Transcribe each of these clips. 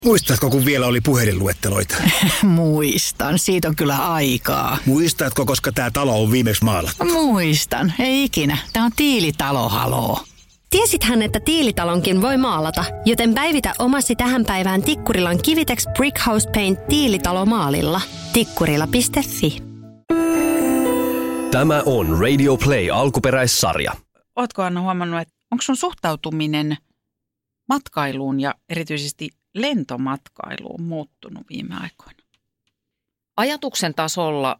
Muistatko, kun vielä oli puhelinluetteloita? Muistan, siitä on kyllä aikaa. Muistatko, koska tämä talo on viimeksi maalattu? Muistan, ei ikinä. Tämä on Tiilitalo, haloo. Tiesithän, että Tiilitalonkin voi maalata, joten päivitä omasi tähän päivään Tikkurilan Kivitex Brickhouse Paint Tiilitalo maalilla. Tikkurila.fi. Tämä on Radio Play alkuperäissarja. Ootko, Anna, huomannut, että onko sun suhtautuminen matkailuun ja erityisesti lentomatkailuun muuttunut viime aikoina? Ajatuksen tasolla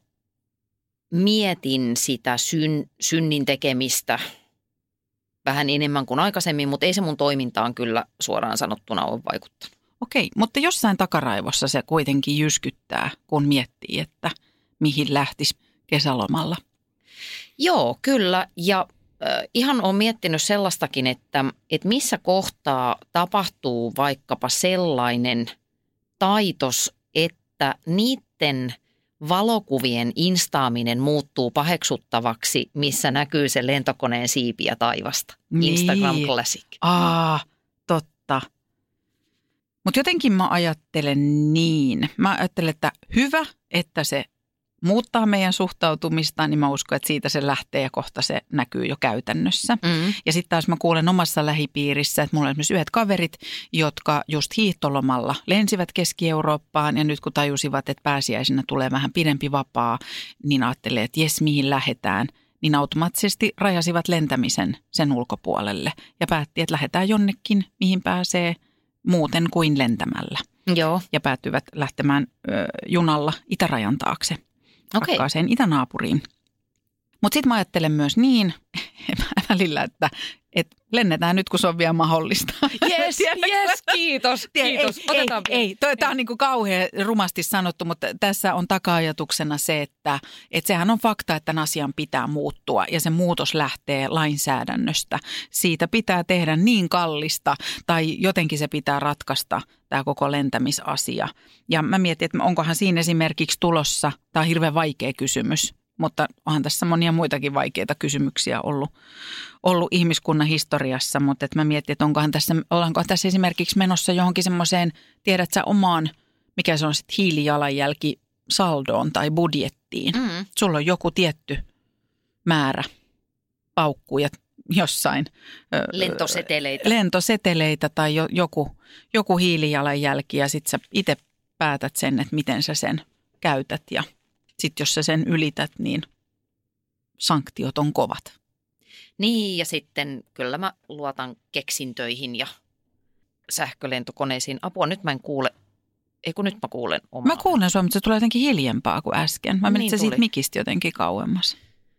mietin sitä synnin tekemistä vähän enemmän kuin aikaisemmin, mutta ei se mun toimintaan kyllä suoraan sanottuna ole vaikuttanut. Okei, mutta jossain takaraivossa se kuitenkin jyskyttää, kun miettii, että mihin lähtisi kesälomalla. Joo, kyllä. Ja ihan olen miettinyt sellaistakin, että missä kohtaa tapahtuu vaikkapa sellainen taitos, että niiden valokuvien instaaminen muuttuu paheksuttavaksi, missä näkyy se lentokoneen siipiä taivasta. Niin. Instagram Classic. Totta. Mutta jotenkin mä ajattelen niin. Mä ajattelen, että hyvä, että se muuttaa meidän suhtautumista, niin mä uskon, että siitä se lähtee ja kohta se näkyy jo käytännössä. Ja sitten taas mä kuulen omassa lähipiirissä, että mulla on esimerkiksi yhdet kaverit, jotka just hiihtolomalla lensivät Keski-Eurooppaan ja nyt kun tajusivat, että pääsiäisenä tulee vähän pidempi vapaa, niin ajattelee, että jes, mihin lähdetään, niin automaattisesti rajasivat lentämisen sen ulkopuolelle ja päätti, että lähdetään jonnekin, mihin pääsee muuten kuin lentämällä. Joo. Ja päätyvät lähtemään junalla itärajan taakse. Rakkaaseen itänaapuriin. Mutta sitten mä ajattelen myös niin välillä, että lennetään nyt, kun se on vielä mahdollista. Yes, kiitos. Tämä on niinku kauhean rumasti sanottu, mutta tässä on taka-ajatuksena se, että sehän on fakta, että tämän asian pitää muuttua ja se muutos lähtee lainsäädännöstä. Siitä pitää tehdä niin kallista tai jotenkin se pitää ratkaista tämä koko lentämisasia. Ja mä mietin, että onkohan siinä esimerkiksi tulossa, tämä on hirveän vaikea kysymys, mutta onhan tässä monia muitakin vaikeita kysymyksiä ollut ihmiskunnan historiassa, mutta että mä mietin, että ollaanko tässä esimerkiksi menossa johonkin semmoiseen, tiedät sä omaan, mikä se on sitten hiilijalanjälki saldoon tai budjettiin. Sulla on joku tietty määrä paukkuja jossain. Lentoseteleitä tai joku hiilijalanjälki ja sitten sä itse päätät sen, että miten sä sen käytät ja sitten jos sä sen ylität, niin sanktiot on kovat. Niin ja sitten kyllä mä luotan keksintöihin ja sähkölentokoneisiin. Apua, nyt mä en kuule. Nyt mä kuulen omaa. Mä kuulen sua, mutta se tulee jotenkin hiljempaa kuin äsken. Mä menin niin siitä mikistä jotenkin kauemmas.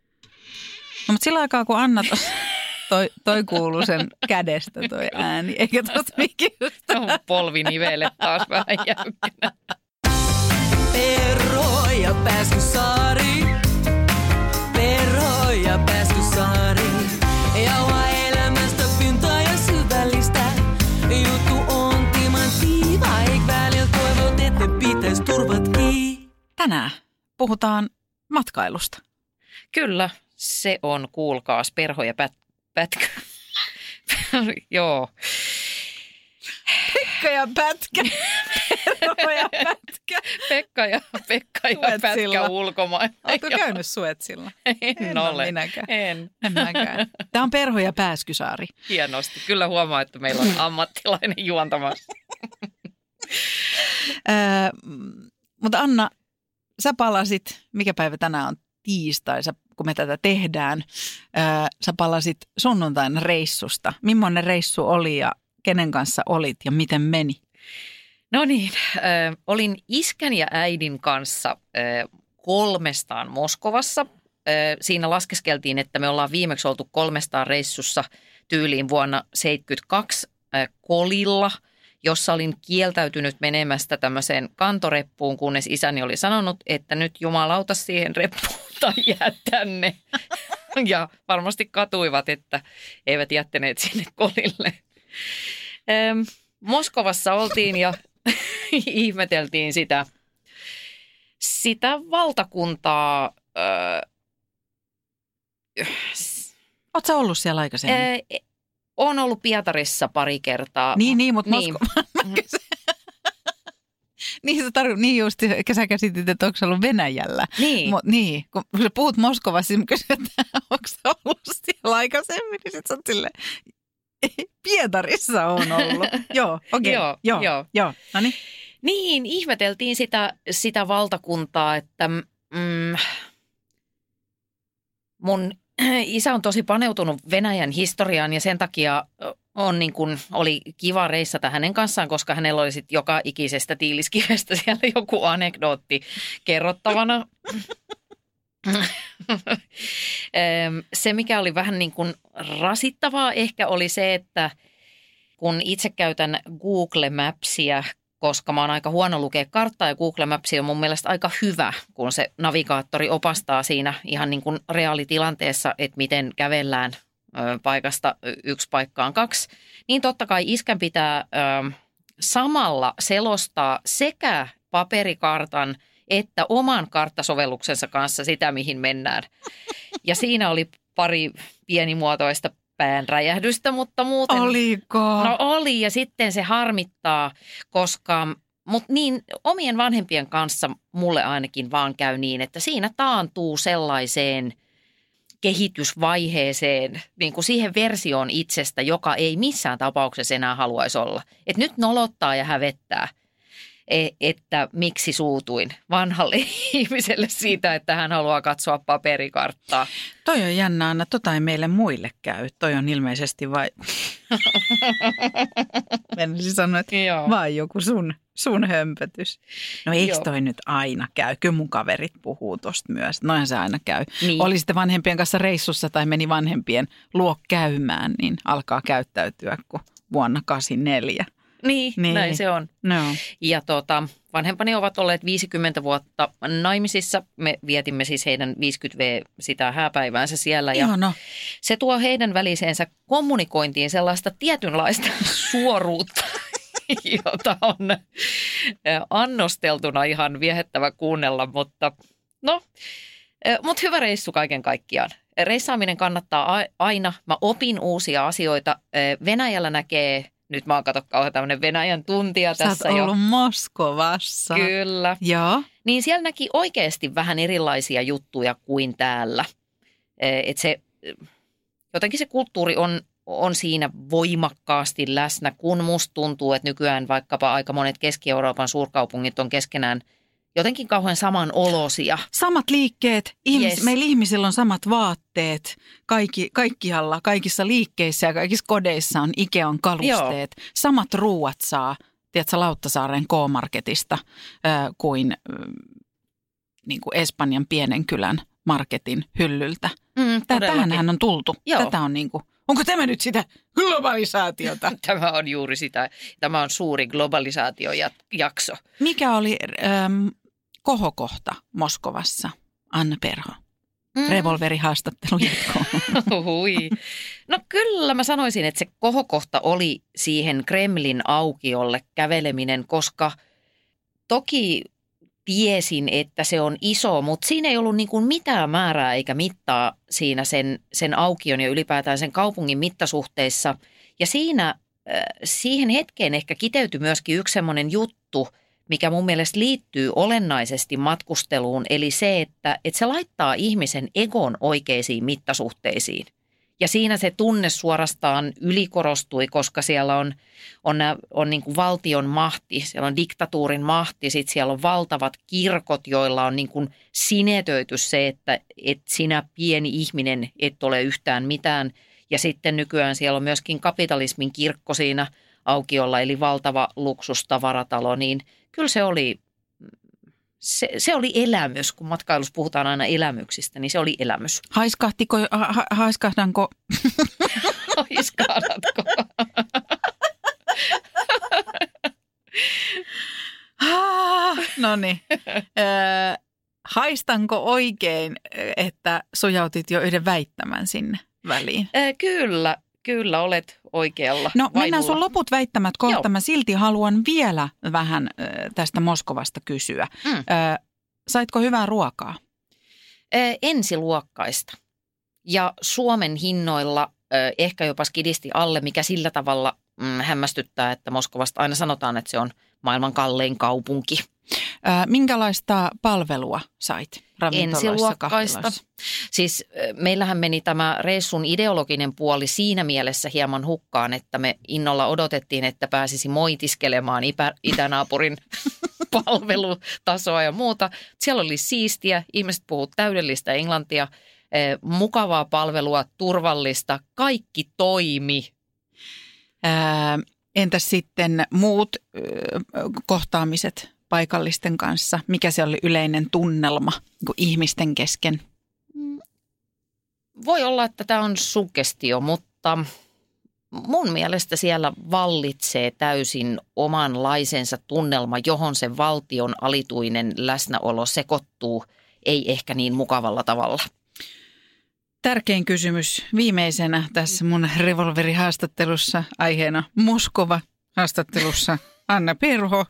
No mutta sillä aikaa kun Anna toi kuuluu sen kädestä toi ääni, eikä tuosta mikistä. On polvinivelle taas vähän jäykkänä. Perho ja Pääskysaari, Perho ja Pääskysaari. Jauha elämästä pintaa ja syvällistä. Juttu on timanttiiva, eik välillä toivot, että pitäis turvat kiinni. Tänään puhutaan matkailusta. Kyllä, se on, kuulkaas, Perho ja Pätkä. Joo. Pekka ja Pätkä. Perho ja Pätkä. Pekka ja Pätkä ulkomailla. Oletko käynyt Suetsilla? En ole. Minäkään. En mäkään. Tämä on Perho ja Pääskysaari. Hienosti. Kyllä huomaa, että meillä on ammattilainen juontamassa. Mutta Anna, sä palasit, mikä päivä tänään on, tiistai, kun me tätä tehdään, sä palasit sunnuntaina reissusta. Millainen reissu oli ja kenen kanssa olit ja miten meni? No niin, olin iskän ja äidin kanssa 3 Moskovassa. Siinä laskeskeltiin, että me ollaan viimeksi oltu 3 reissussa tyyliin vuonna 1972 Kolilla, jossa olin kieltäytynyt menemästä tämmöiseen kantoreppuun, kunnes isäni oli sanonut, että nyt jumalauta siihen reppuun tai jää tänne. Ja varmasti katuivat, että eivät jättäneet sinne Kolille. Moskovassa oltiin ja ihmeteltiin sitä valtakuntaa. Oletko sä ollut siellä aikaisemmin? Olen ollut Pietarissa pari kertaa. Niin, mutta niin. Niin just, sä käsitit, että onko se ollut Venäjällä. Niin. Niin, kun sä puhut Moskovassa, niin kysyt, että onko se ollut siellä aikaisemmin, niin sit sä oot silleen, Pietarissa on ollut. Joo, okei. Joo. No niin. Niin, ihmeteltiin sitä valtakuntaa, että mun isä on tosi paneutunut Venäjän historiaan ja sen takia oli kiva reissata hänen kanssaan, koska hänellä oli sit joka ikisestä tiiliskivestä siellä joku anekdootti kerrottavana. Se, mikä oli vähän niin kuin rasittavaa ehkä oli se, että kun itse käytän Google Mapsia, koska mä oon aika huono lukea karttaa ja Google Maps on mun mielestä aika hyvä, kun se navigaattori opastaa siinä ihan niin kuin reaalitilanteessa, että miten kävellään paikasta 1 paikkaan 2. Niin totta kai iskän pitää samalla selostaa sekä paperikartan että oman karttasovelluksensa kanssa sitä, mihin mennään. Ja siinä oli pari pienimuotoista päänräjähdystä, mutta muuten... Oliko? No oli, ja sitten se harmittaa, koska... Mutta niin omien vanhempien kanssa mulle ainakin vaan käy niin, että siinä taantuu sellaiseen kehitysvaiheeseen, niin kuin siihen versioon itsestä, joka ei missään tapauksessa enää haluaisi olla. Että nyt nolottaa ja hävettää, että miksi suutuin vanhalle ihmiselle siitä, että hän haluaa katsoa paperikarttaa. Toi on jännä, Anna. Tota ei meille muille käy. Toi on ilmeisesti vai... Mennäisin sanoa, että vai joku sun hömpötys. No eikö toi nyt aina käy? Kyllä mun kaverit puhuu tosta myös. Noinhan se aina käy. Niin. Oli sitten vanhempien kanssa reissussa tai meni vanhempien luo käymään, niin alkaa käyttäytyä kuin vuonna 1984. Niin, näin se on. No. Ja vanhempani ovat olleet 50 vuotta naimisissa. Me vietimme siis heidän 50V sitä hääpäiväänsä siellä. Ja se tuo heidän väliseensä kommunikointiin sellaista tietynlaista suoruutta, jota on annosteltuna ihan viehättävä kuunnella. Mutta hyvä reissu kaiken kaikkiaan. Reissaaminen kannattaa aina. Mä opin uusia asioita. Venäjällä näkee... Nyt mä oon kauhean tämmöinen Venäjän tuntija tässä jo. Sä oot ollut Moskovassa. Kyllä. Joo. Niin siellä näki oikeasti vähän erilaisia juttuja kuin täällä. Jotenkin se kulttuuri on siinä voimakkaasti läsnä, kun musta tuntuu, että nykyään vaikkapa aika monet Keski-Euroopan suurkaupungit on keskenään jotenkin kauhean samanolosia. Samat liikkeet, meillä ihmisillä on samat vaatteet, kaikkialla, kaikissa liikkeissä ja kaikissa kodeissa on Ikean kalusteet. Joo. Samat ruuat saa, tiedätkö, Lauttasaaren K-marketista kuin Espanjan pienen kylän marketin hyllyltä. Tähänhän on tultu. Joo. Tätä on onko tämä nyt sitä globalisaatiota? Tämä on juuri sitä. Tämä on suuri globalisaatiojakso. Mikä oli kohokohta Moskovassa, Anna Perho? Revolverihaastattelu jatkoon. Hui. No kyllä mä sanoisin, että se kohokohta oli siihen Kremlin aukiolle käveleminen, koska toki tiesin, että se on iso, mutta siinä ei ollut niin kuin mitään määrää eikä mittaa siinä sen aukion ja ylipäätään sen kaupungin mittasuhteissa. Ja siihen hetkeen ehkä kiteytyi myöskin yksi semmoinen juttu, mikä mun mielestä liittyy olennaisesti matkusteluun, eli se, että se laittaa ihmisen egon oikeisiin mittasuhteisiin. Ja siinä se tunne suorastaan ylikorostui, koska siellä on niin kuin valtion mahti, siellä on diktatuurin mahti, sitten siellä on valtavat kirkot, joilla on niin kuin sinetöity se, että sinä pieni ihminen et ole yhtään mitään. Ja sitten nykyään siellä on myöskin kapitalismin kirkko siinä aukiolla, eli valtava luksustavaratalo, niin kyllä se oli elämys, kun matkailussa puhutaan aina elämyksistä, niin se oli elämys. Haiskahdanko? Haiskahdatko? No niin. Haistanko oikein, että sujautit jo yhden väittämän sinne väliin? Kyllä olet oikealla. No mennään sun loput väittämät kohta. Joo. Mä silti haluan vielä vähän tästä Moskovasta kysyä. Saitko hyvää ruokaa? Ensiluokkaista. Ja Suomen hinnoilla ehkä jopa skidisti alle, mikä sillä tavalla hämmästyttää, että Moskovasta aina sanotaan, että se on maailman kallein kaupunki. Minkälaista palvelua sait ravintoloissa, Ensiluokkaista. kahviloissa? Siis meillähän meni tämä reissun ideologinen puoli siinä mielessä hieman hukkaan, että me innolla odotettiin, että pääsisi moitiskelemaan itänaapurin palvelutasoa ja muuta. Siellä oli siistiä, ihmiset puhuivat täydellistä englantia, mukavaa palvelua, turvallista, kaikki toimi. Entäs sitten muut kohtaamiset paikallisten kanssa? Mikä se oli yleinen tunnelma niin ihmisten kesken? Voi olla, että tämä on suggestio, mutta mun mielestä siellä vallitsee täysin omanlaisensa tunnelma, johon se valtion alituinen läsnäolo sekoittuu, ei ehkä niin mukavalla tavalla. Tärkein kysymys viimeisenä tässä mun revolverihaastattelussa, aiheena Moskova haastattelussa Anna Perho.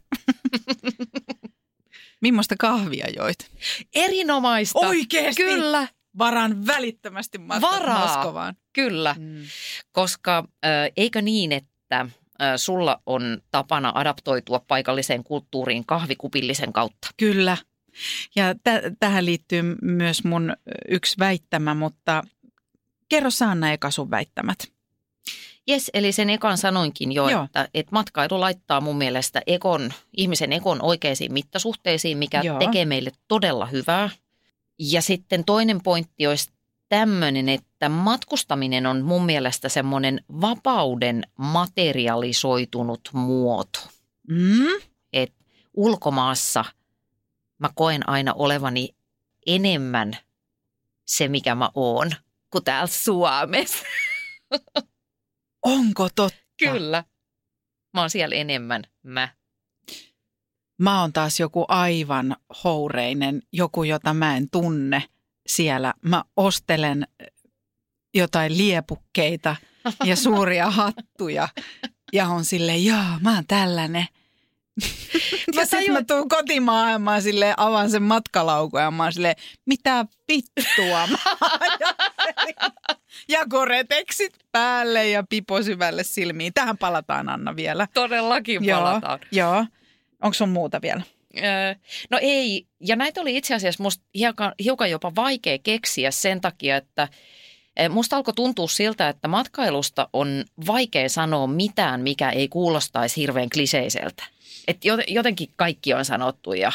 Millaista kahvia joit? Erinomaista. Oikeesti? Kyllä. Varaan välittömästi matkat Moskovaan. Kyllä, koska eikö niin, että sulla on tapana adaptoitua paikalliseen kulttuuriin kahvikupillisen kautta? Kyllä. Ja tähän liittyy myös mun yksi väittämä, mutta kerro Sanna eka sun väittämät. Jes, eli sen ekan sanoinkin jo, että matkailu laittaa mun mielestä ihmisen ekon oikeisiin mittasuhteisiin, mikä tekee meille todella hyvää. Ja sitten toinen pointti olisi tämmöinen, että matkustaminen on mun mielestä semmoinen vapauden materialisoitunut muoto. Että ulkomaassa mä koen aina olevani enemmän se, mikä mä oon, kuin täällä Suomessa. Onko totta? Kyllä. Mä oon siellä enemmän mä. Mä oon taas joku aivan houreinen, joku jota mä en tunne siellä. Mä ostelen jotain liepukkeita ja suuria hattuja ja on silleen, mä oon tällainen. Ja sitten mä tuun kotimaailmaan silleen, avaan sen matkalaukun ja mä oon silleen, mitä vittua mä ajattelin. Ja koreteksit päälle ja pipo syvälle silmiin. Tähän palataan, Anna, vielä. Todellakin palataan. Joo. Onko sun muuta vielä? No ei. Ja näitä oli itse asiassa musta hiukan jopa vaikea keksiä sen takia, että musta alkoi tuntua siltä, että matkailusta on vaikea sanoa mitään, mikä ei kuulostaisi hirveän kliseiseltä. Että jotenkin kaikki on sanottu ja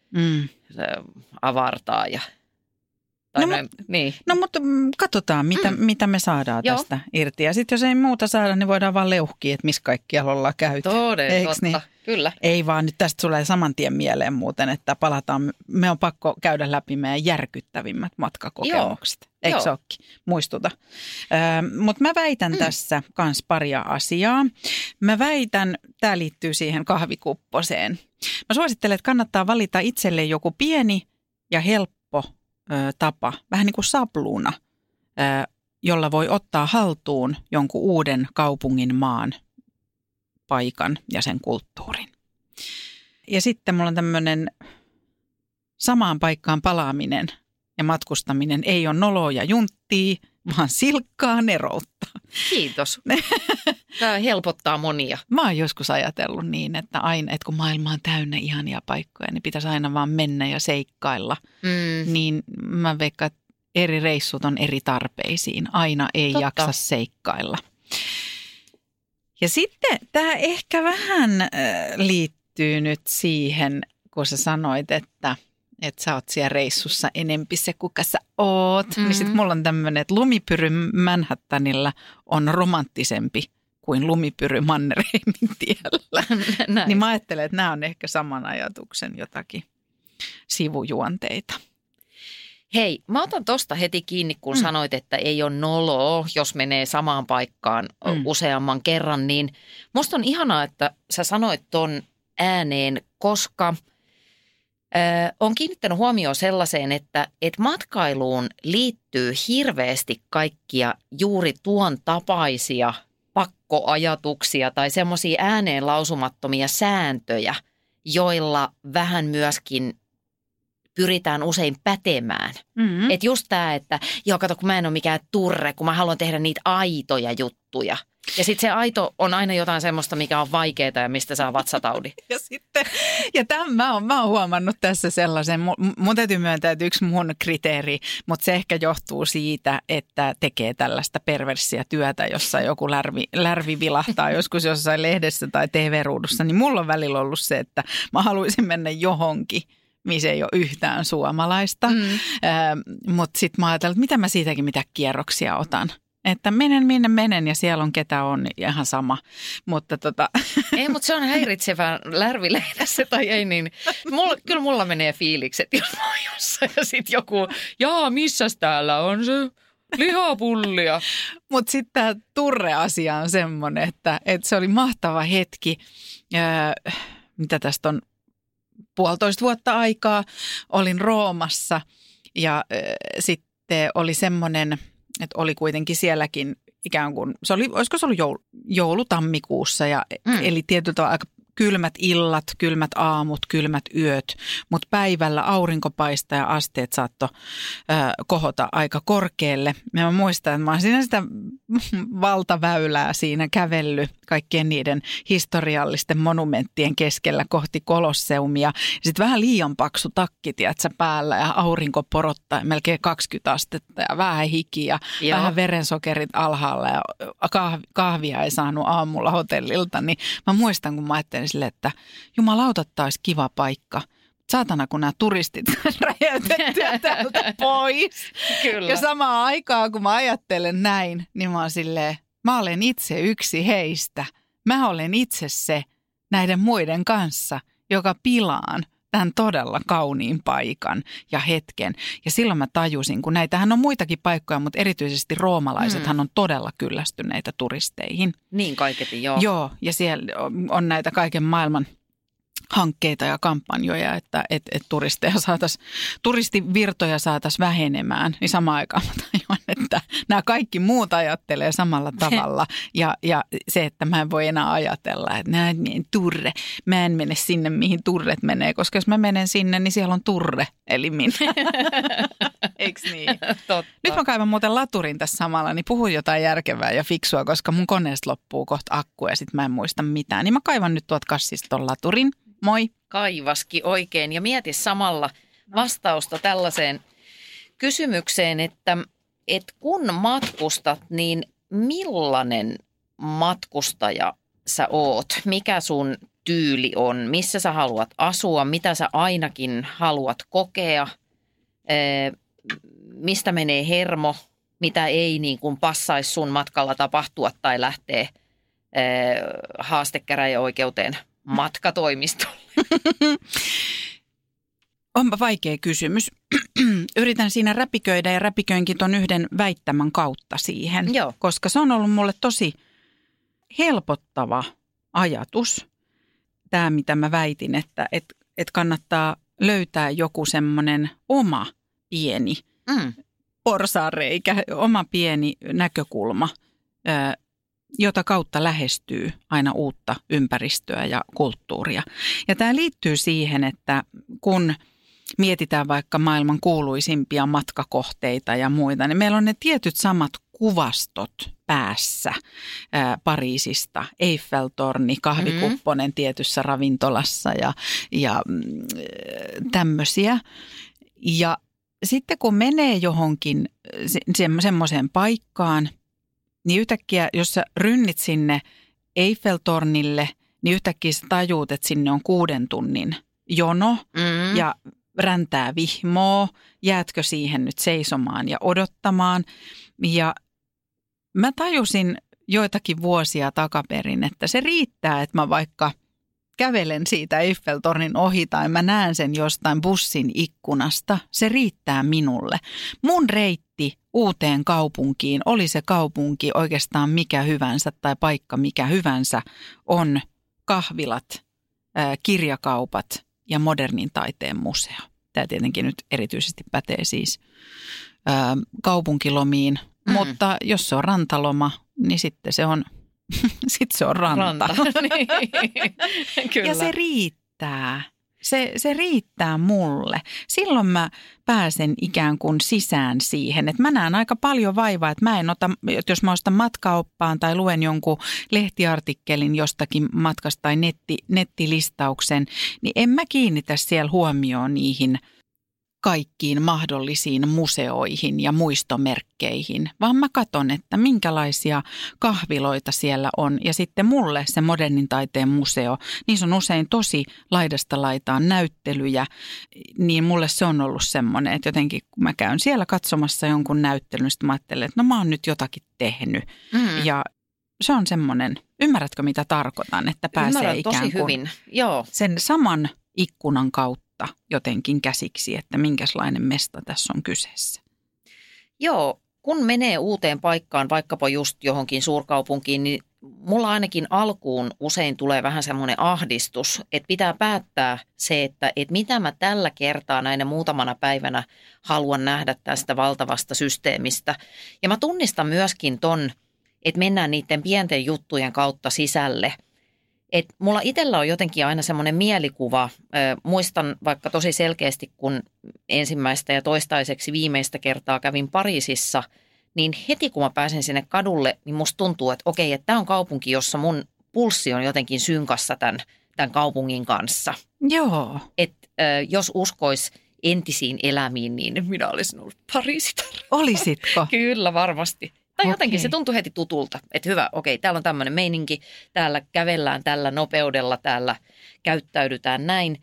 avartaa ja... No mutta katsotaan, mitä me saadaan tästä irti. Ja sitten jos ei muuta saada, niin voidaan vaan leuhkia, että missä kaikkialla ollaan käyty. Totta, niin? Kyllä. Ei vaan, nyt tästä tulee saman tien mieleen muuten, että palataan. Me on pakko käydä läpi meidän järkyttävimmät matkakokemukset. Eikö se olekin? Muistuta. Mutta mä väitän tässä kans paria asiaa. Mä väitän, tämä liittyy siihen kahvikupposeen. Mä suosittelen, että kannattaa valita itselle joku pieni ja helppo tapa, vähän niin kuin sabluuna, jolla voi ottaa haltuun jonkun uuden kaupungin, maan, paikan ja sen kulttuurin. Ja sitten mulla on tämmöinen samaan paikkaan palaaminen ja matkustaminen ei ole noloa ja junttia, vaan silkkaa neroutta. Kiitos. Tämä helpottaa monia. Mä oon joskus ajatellut niin, että aina, että kun maailma on täynnä ihania paikkoja, niin pitäisi aina vaan mennä ja seikkailla. Niin mä veikkaan, että eri reissut on eri tarpeisiin. Aina ei jaksa seikkailla. Ja sitten tämä ehkä vähän liittyy nyt siihen, kun sä sanoit, että sä oot siellä reissussa enempi se, kuka sä oot. Niin sitten mulla on tämmöinen, että lumipyry Manhattanilla on romanttisempi kuin lumipyry Mannerheimin tiellä. Niin mä ajattelen, että nämä on ehkä saman ajatuksen jotakin sivujuonteita. Hei, mä otan tosta heti kiinni, kun sanoit, että ei ole noloa, jos menee samaan paikkaan useamman kerran. Niin musta on ihanaa, että sä sanoit ton ääneen, koska... Olen kiinnittänyt huomioon sellaiseen, että matkailuun liittyy hirveästi kaikkia juuri tuon tapaisia pakkoajatuksia tai semmoisia ääneen lausumattomia sääntöjä, joilla vähän myöskin pyritään usein pätemään. Että just tämä, että kato, kun mä en ole mikään turre, kun mä haluan tehdä niitä aitoja juttuja. Ja sitten se aito on aina jotain semmoista, mikä on vaikeaa ja mistä saa vatsataudin. Ja tämän mä oon huomannut tässä sellaisen, mun täytyy myöntää, että yksi mun kriteeri, mutta se ehkä johtuu siitä, että tekee tällaista perverssiä työtä, jossa joku lärvi vilahtaa joskus jossain lehdessä tai TV-ruudussa, niin mulla on välillä ollut se, että mä haluaisin mennä johonkin, missä ei ole yhtään suomalaista, mutta sitten mä ajattelin, että mitä mä siitäkin mitä kierroksia otan. Että menen minne menen ja siellä on ketä on ihan sama, mutta Ei, mutta se on häiritsevää lärvilehdessä tai ei niin. Kyllä mulla menee fiilikset, jos mä oon jossain ja sitten joku, missäs täällä on se lihapullia. Mutta sitten tämä turre-asia on semmoinen, että se oli mahtava hetki, mitä tästä on 1,5 vuotta aikaa, olin Roomassa ja sitten oli semmoinen, että oli kuitenkin sielläkin ikään kuin, olisiko se ollut joulutammikuussa ja eli tietyllä tavalla aika kylmät illat, kylmät aamut, kylmät yöt, mutta päivällä aurinko paistaa ja asteet saattoi kohota aika korkealle. Mä muistan, että mä oon siinä sitä valtaväylää siinä kävellyt kaikkien niiden historiallisten monumenttien keskellä kohti Kolosseumia. Sitten vähän liian paksu takki, tiedätkö, päällä ja aurinko porottaa melkein 20 astetta ja vähän hiki ja vähän verensokerit alhaalla ja kahvia ei saanut aamulla hotellilta. Niin mä muistan, kun mä ajattelin sille, että jumalauta, olisi kiva paikka. Saatana, kun nämä turistit räjäytettyä täältä pois. Kyllä. Ja samaan aikaan, kun mä ajattelen näin, niin mä oon silleen, mä olen itse yksi heistä. Mä olen itse se näiden muiden kanssa, joka pilaan tämän todella kauniin paikan ja hetken. Ja silloin mä tajusin, kun näitähän on muitakin paikkoja, mutta erityisesti roomalaisethan on todella kyllästyneitä turisteihin. Niin kaiketi, joo. Joo, ja siellä on näitä kaiken maailman hankkeita ja kampanjoja, että turistivirtoja saataisiin vähenemään, niin samaan aikaan mä tajuan, että nämä kaikki muut ajattelee samalla tavalla ja se, että mä en voi enää ajatella, että mä en mene sinne, mihin turret menee, koska jos mä menen sinne, niin siellä on turre, eli minä. Eiks niin? Totta. Nyt mä kaivan muuten laturin tässä samalla, niin puhun jotain järkevää ja fiksua, koska mun koneesta loppuu kohta akku ja sit mä en muista mitään, niin mä kaivan nyt tuot kassista ton laturin. Moi. Kaivaski oikein ja mieti samalla vastausta tällaiseen kysymykseen, että kun matkustat, niin millainen matkustaja sä oot? Mikä sun tyyli on? Missä sä haluat asua? Mitä sä ainakin haluat kokea? Mistä menee hermo? Mitä ei niin kuin passaisi sun matkalla tapahtua tai lähtee haastekäräjäoikeuteen matkatoimistolle? Onpa vaikea kysymys. Yritän siinä räpiköidä ja räpiköinkin ton yhden väittämän kautta siihen, Joo. koska se on ollut mulle tosi helpottava ajatus. Tämä, mitä mä väitin, että kannattaa löytää joku semmoinen oma pieni porsaanreikä, oma pieni näkökulma, jota kautta lähestyy aina uutta ympäristöä ja kulttuuria. Ja tämä liittyy siihen, että kun mietitään vaikka maailman kuuluisimpia matkakohteita ja muita, niin meillä on ne tietyt samat kuvastot päässä Pariisista. Eiffel-torni, kahvikupponen tietyssä ravintolassa ja tämmöisiä. Ja sitten kun menee johonkin semmoiseen paikkaan, niin yhtäkkiä, jos sä rynnit sinne Eiffel-tornille, niin yhtäkkiä sä tajuut, että sinne on 6 tunnin jono ja räntää vihmoo. Jäätkö siihen nyt seisomaan ja odottamaan? Ja mä tajusin joitakin vuosia takaperin, että se riittää, että mä vaikka kävelen siitä Eiffel-tornin ohi tai mä näen sen jostain bussin ikkunasta. Se riittää minulle. Mun reitti uuteen kaupunkiin, oli se kaupunki oikeastaan mikä hyvänsä tai paikka mikä hyvänsä, on kahvilat, kirjakaupat ja modernin taiteen museo. Tämä tietenkin nyt erityisesti pätee siis kaupunkilomiin, mutta jos se on rantaloma, niin sitten se on, sitten se on ranta. Niin. Kyllä. Ja se riittää. Se riittää mulle. Silloin mä pääsen ikään kuin sisään siihen, että mä näen aika paljon vaivaa, että mä en ota, jos mä ostan matkaoppaan tai luen jonkun lehtiartikkelin jostakin matkasta tai nettilistauksen, niin en mä kiinnitä siellä huomioon niihin kaikkiin mahdollisiin museoihin ja muistomerkkeihin, vaan mä katson, että minkälaisia kahviloita siellä on. Ja sitten mulle se modernin taiteen museo, niissä on usein tosi laidasta laitaan näyttelyjä, niin mulle se on ollut semmoinen, että jotenkin kun mä käyn siellä katsomassa jonkun näyttelyn, niin mä ajattelen, että no mä oon nyt jotakin tehnyt. Ja se on semmoinen, ymmärrätkö mitä tarkoitan, että pääsee ikään kuin hyvin. Joo. Sen saman ikkunan kautta jotenkin käsiksi, että minkälainen mesta tässä on kyseessä. Joo, kun menee uuteen paikkaan, vaikkapa just johonkin suurkaupunkiin, niin mulla ainakin alkuun usein tulee vähän semmoinen ahdistus, että pitää päättää se, että mitä mä tällä kertaa näinä muutamana päivänä haluan nähdä tästä valtavasta systeemistä. Ja mä tunnistan myöskin ton, että mennään niiden pienten juttujen kautta sisälle. Et mulla itsellä on jotenkin aina semmoinen mielikuva, muistan vaikka tosi selkeästi, kun ensimmäistä ja toistaiseksi viimeistä kertaa kävin Pariisissa, niin heti kun mä pääsen sinne kadulle, niin musta tuntuu, että okei, että tämä on kaupunki, jossa mun pulssi on jotenkin synkassa tämän kaupungin kanssa. Joo. Että jos uskois entisiin elämiin, niin minä olisin ollut Pariisitar. Olisitko? Kyllä, varmasti. Tai jotenkin se tuntui heti tutulta, että hyvä, okei, täällä on tämmöinen meininki, täällä kävellään tällä nopeudella, täällä käyttäydytään näin.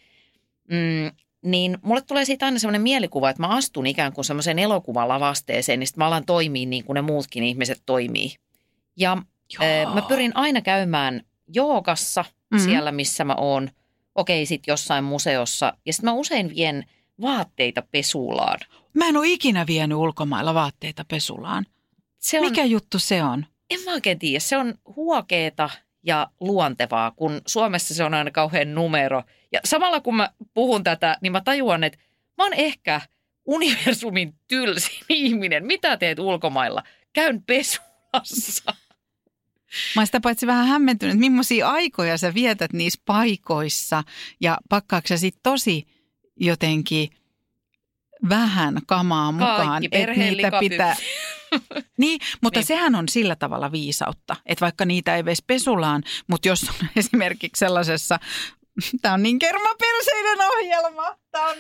Niin mulle tulee siitä aina semmoinen mielikuva, että mä astun ikään kuin semmoisen elokuvalavasteeseen, niin sitten mä alan toimia niin kuin ne muutkin ihmiset toimii. Ja mä pyrin aina käymään joogassa siellä, missä mä oon, okei, sitten jossain museossa, ja sitten mä usein vien vaatteita pesulaan. Mä en ole ikinä vienyt ulkomailla vaatteita pesulaan. Mikä juttu se on? En mä oikein tiedä. Se on huokeeta ja luontevaa, kun Suomessa se on aina kauhean numero. Ja samalla kun mä puhun tätä, niin mä tajuan, että mä oon ehkä universumin tylsin ihminen. Mitä teet ulkomailla? Käyn pesulassa. Mä oon sitä paitsi vähän hämmentynyt, että millaisia aikoja sä vietät niissä paikoissa ja pakkaatko sä sit tosi jotenkin vähän kamaa mukaan. Kaikki perheen likapyykki. Niin, mutta sehän on sillä tavalla viisautta, että vaikka niitä ei veisi pesulaan, mutta jos on esimerkiksi sellaisessa, tämä on niin kermaperseinen ohjelma,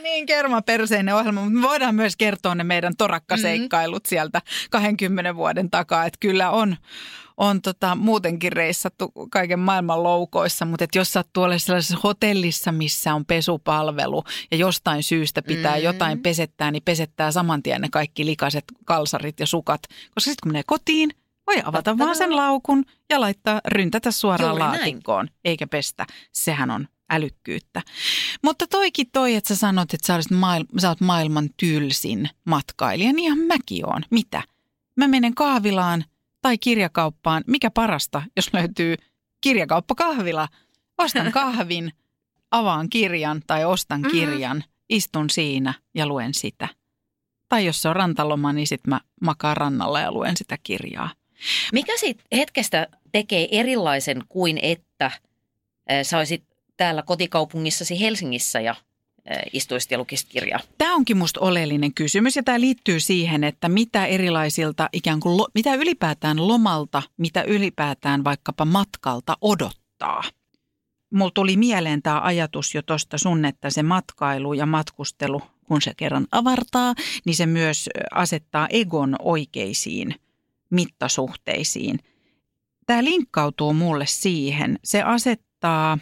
mutta me voidaan myös kertoa ne meidän torakkaseikkailut sieltä 20 vuoden takaa, että kyllä on muutenkin reissattu kaiken maailman loukoissa, mutta että jos sattuu olemaan sellaisessa hotellissa, missä on pesupalvelu ja jostain syystä pitää jotain pesettää, niin pesettää saman tien ne kaikki likaiset kalsarit ja sukat. Koska sitten kun menee kotiin, voi avata vaan sen laukun ja ryntätä suoraan laatikkoon, eikä pestä. Sehän on älykkyyttä. Mutta toi, että sä sanot, että sä oot maailman tylsin matkailija, niin ihan mäkin oon. Mitä? Mä menen kahvilaan tai kirjakauppaan. Mikä parasta, jos löytyy kirjakauppakahvila? Ostan kahvin, avaan kirjan tai ostan kirjan, istun siinä ja luen sitä. Tai jos se on rantaloma, niin sitten mä makaan rannalla ja luen sitä kirjaa. Mikä siitä hetkestä tekee erilaisen kuin että sä olisit täällä kotikaupungissasi Helsingissä ja istuisit ja lukisit kirjaa? Tämä onkin musta oleellinen kysymys ja tämä liittyy siihen, että mitä erilaisilta ikään kuin, mitä ylipäätään lomalta, mitä ylipäätään vaikkapa matkalta odottaa. Mulla tuli mieleen tämä ajatus jo tuosta sun, että se matkailu ja matkustelu, kun se kerran avartaa, niin se myös asettaa egon oikeisiin mittasuhteisiin. Tämä linkkautuu mulle siihen. Se asettaa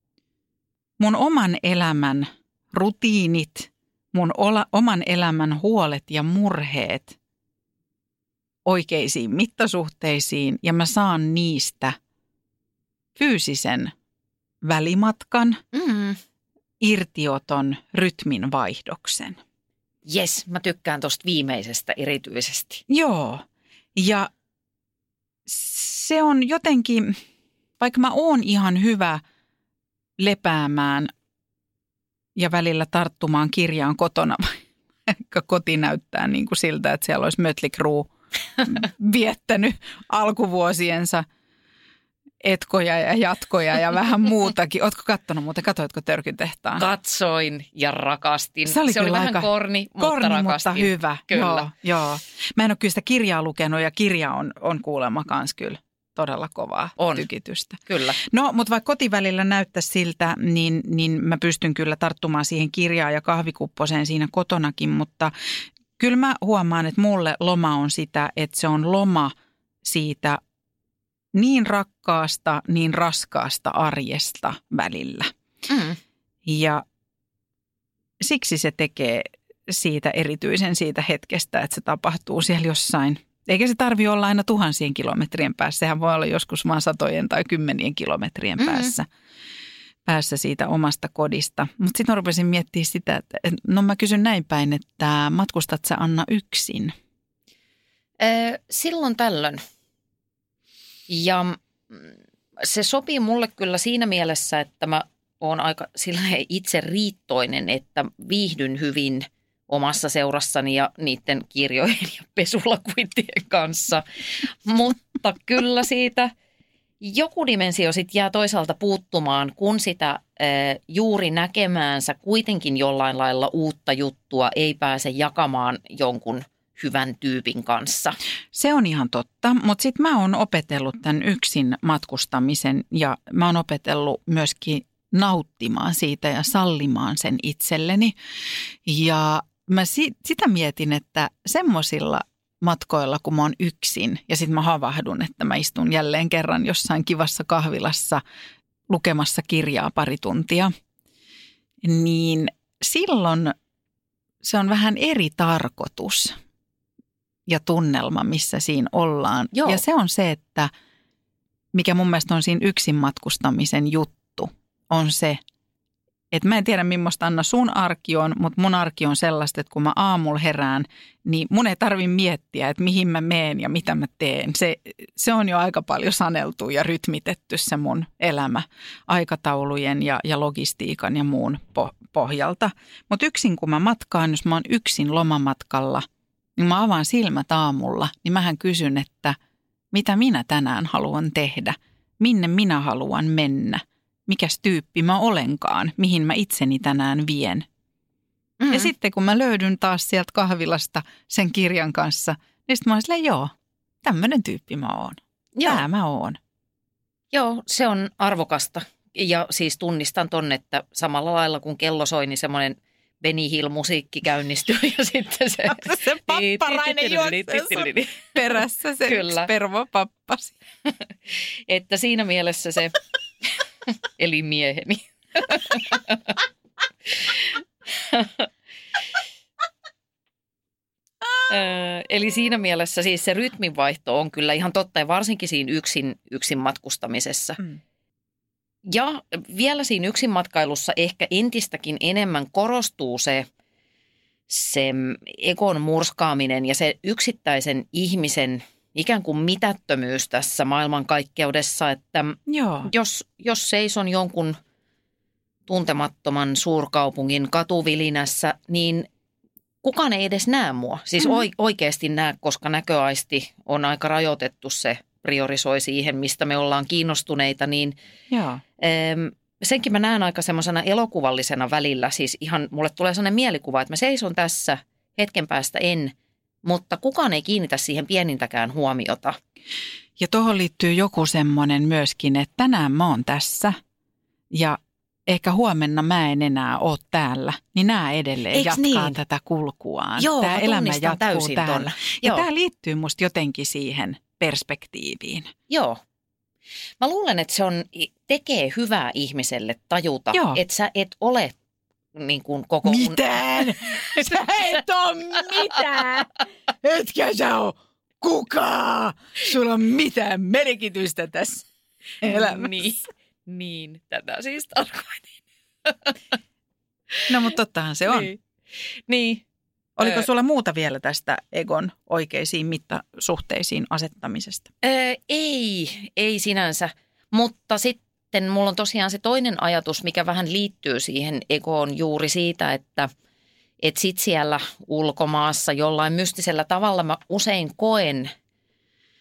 mun oman elämän rutiinit, mun oman elämän huolet ja murheet oikeisiin mittasuhteisiin ja mä saan niistä fyysisen välimatkan, irtioton, rytmin vaihdoksen. Jes, mä tykkään tosta viimeisestä erityisesti. Joo, ja se on jotenkin, vaikka mä oon ihan hyvä lepäämään ja välillä tarttumaan kirjaan kotona, vaikka koti näyttää niin kuin siltä, että siellä olisi Mötley Crüe viettänyt alkuvuosiensa, etkoja ja jatkoja ja vähän muutakin. Ootko kattonut muuten, katoitko Törkyn tehtaan? Katsoin ja rakastin. Se oli vähän korni, mutta rakastin. Mutta hyvä. Kyllä. Joo. Mä en ole kyllä sitä kirjaa lukenut ja kirja on kuulemma kans kyllä todella kovaa tykitystä. Kyllä. No, mutta vaikka kotivälillä näyttäisi siltä, niin mä pystyn kyllä tarttumaan siihen kirjaan ja kahvikupposeen siinä kotonakin, mutta kyllä mä huomaan, että mulle loma on sitä, että se on loma siitä niin rakkaasta, niin raskaasta arjesta välillä. Mm. Ja siksi se tekee siitä erityisen siitä hetkestä, että se tapahtuu siellä jossain. Eikä se tarvitse olla aina 1000 kilometrien päässä. Sehän voi olla joskus vaan 100 tai 10 kilometrien päässä siitä omasta kodista. Mutta sitten mä rupesin miettimään sitä, että no mä kysyn näin päin, että matkustat sä Anna yksin? Silloin tällöin. Ja se sopii mulle kyllä siinä mielessä, että mä oon aika itse riittoinen, että viihdyn hyvin omassa seurassani ja niiden kirjojen ja pesulakuittien kanssa. Mutta kyllä siitä joku dimensio sitten jää toisaalta puuttumaan, kun sitä juuri näkemäänsä kuitenkin jollain lailla uutta juttua ei pääse jakamaan jonkun hyvän tyypin kanssa. Se on ihan totta, mutta sitten mä oon opetellut tämän yksin matkustamisen ja mä oon opetellut myöskin nauttimaan siitä ja sallimaan sen itselleni. Ja mä sitä mietin, että semmoisilla matkoilla, kun mä oon yksin ja sitten mä havahdun, että mä istun jälleen kerran jossain kivassa kahvilassa lukemassa kirjaa 2 tuntia, niin silloin se on vähän eri tarkoitus ja tunnelma, missä siinä ollaan. Joo. Ja se on se, että mikä mun mielestä on siinä yksin matkustamisen juttu, on se, että mä en tiedä millaista Anna sun arki on, mutta mun arki on sellaista, että kun mä aamulla herään, niin mun ei tarvitse miettiä, että mihin mä meen ja mitä mä teen. Se on jo aika paljon saneltu ja rytmitetty se mun elämä aikataulujen ja logistiikan ja muun pohjalta. Mutta yksin kun mä matkaan, jos mä oon yksin lomamatkalla, niin mä avaan silmät aamulla, niin mähän kysyn, että mitä minä tänään haluan tehdä, minne minä haluan mennä. Mikäs tyyppi mä olenkaan, mihin mä itseni tänään vien. Mm-hmm. Ja sitten kun mä löydyn taas sieltä kahvilasta sen kirjan kanssa, niin sitten mä oon silleen, joo, tämmöinen tyyppi mä oon. Tää mä oon. Joo, se on arvokasta. Ja siis tunnistan tonne, että samalla lailla kun kello soi, niin semmoinen Benny Hill-musiikki käynnistyy ja sitten se... Se papparainen juoksee perässä se yksi pervopappasi. Että siinä mielessä se... Eli mieheni. Eli siinä mielessä siis se rytminvaihto on kyllä ihan totta ja varsinkin siinä yksin matkustamisessa. Mm. Ja vielä siinä yksin matkailussa ehkä entistäkin enemmän korostuu se egon murskaaminen ja se yksittäisen ihmisen ikään kuin mitättömyys tässä maailmankaikkeudessa, että jos seison jonkun tuntemattoman suurkaupungin katuvilinässä, niin kukaan ei edes näe mua. Siis oikeasti näe, koska näköaisti on aika rajoitettu, se priorisoi siihen, mistä me ollaan kiinnostuneita, niin senkin mä näen aika semmoisena elokuvallisena välillä. Siis ihan mulle tulee sellainen mielikuva, että mä seison tässä, hetken päästä mutta kukaan ei kiinnitä siihen pienintäkään huomiota. Ja tuohon liittyy joku semmoinen myöskin, että tänään mä oon tässä ja ehkä huomenna mä en enää ole täällä. Niin nämä edelleen jatkaa tätä kulkuaan. Joo, tämä elämä jatkuu täysin täällä. Ja tämä liittyy musta jotenkin siihen perspektiiviin. Joo. Mä luulen, että se tekee hyvää ihmiselle tajuta, että sä et ole niin kuin koko... Mitään! Sä et ole mitään! Etkä sä ole kukaan! Sulla on mitään merkitystä tässä elämässä. Niin, tätä siis tarkoitin. No, mutta tottahan se on. Niin. Oliko sulla muuta vielä tästä egon oikeisiin mittasuhteisiin asettamisesta? Ei sinänsä, mutta sitten mulla on tosiaan se toinen ajatus, mikä vähän liittyy siihen egoon juuri siitä, että sit siellä ulkomaassa jollain mystisellä tavalla mä usein koen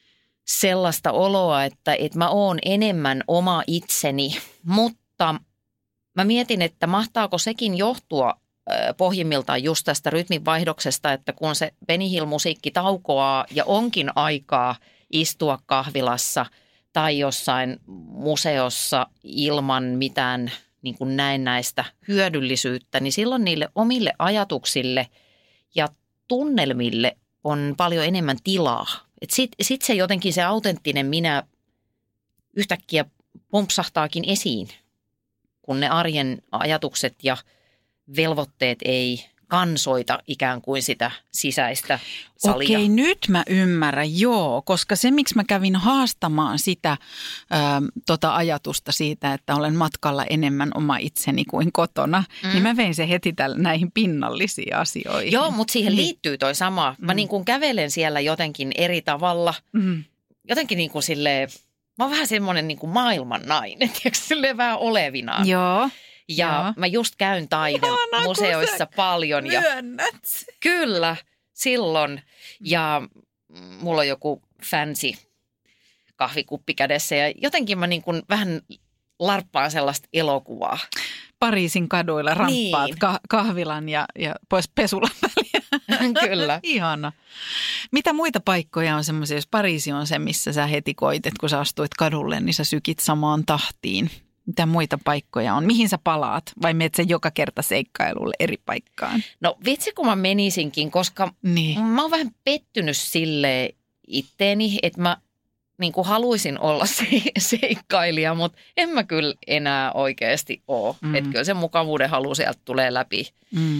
sellaista oloa, että mä oon enemmän oma itseni, mutta mä mietin, että mahtaako sekin johtua pohjimmiltaan just tästä rytminvaihdoksesta, että kun se Benny Hill-musiikki taukoaa ja onkin aikaa istua kahvilassa tai jossain museossa ilman mitään niin kuin näennäistä hyödyllisyyttä, niin silloin niille omille ajatuksille ja tunnelmille on paljon enemmän tilaa. Sitten se jotenkin se autenttinen minä yhtäkkiä pompsahtaakin esiin, kun ne arjen ajatukset ja velvoitteet ei kansoita ikään kuin sitä sisäistä salia. Okei, nyt mä ymmärrän, joo, koska se miksi mä kävin haastamaan sitä ajatusta siitä, että olen matkalla enemmän oma itseni kuin kotona, niin mä vein se heti näihin pinnallisiin asioihin. Joo, mutta siihen liittyy toi sama. Mä niin kuin kävelen siellä jotenkin eri tavalla, jotenkin niin kuin silleen, mä oon vähän semmoinen niin kuin maailman nainen, silleen vähän olevinaan. Joo. Ja mä just käyn taidemuseoissa paljon. Myönnät. Kyllä, silloin. Ja mulla on joku fancy kahvikuppi kädessä ja jotenkin mä niin kuin vähän larppaan sellaista elokuvaa. Pariisin kaduilla ramppaat kahvilan ja pois pesulan väliä. Kyllä. Ihana. Mitä muita paikkoja on semmoisia, jos Pariisi on se, missä sä heti koitet, kun sä astuit kadulle, niin sä sykit samaan tahtiin? Mitä muita paikkoja on? Mihin sä palaat? Vai menet sä joka kerta seikkailulle eri paikkaan? No vitsi kun mä menisinkin, koska mä oon vähän pettynyt silleen itteeni, että mä niin kuin haluaisin olla seikkailija, mutta en mä kyllä enää oikeasti ole. Että kyllä se mukavuuden halu sieltä tulee läpi.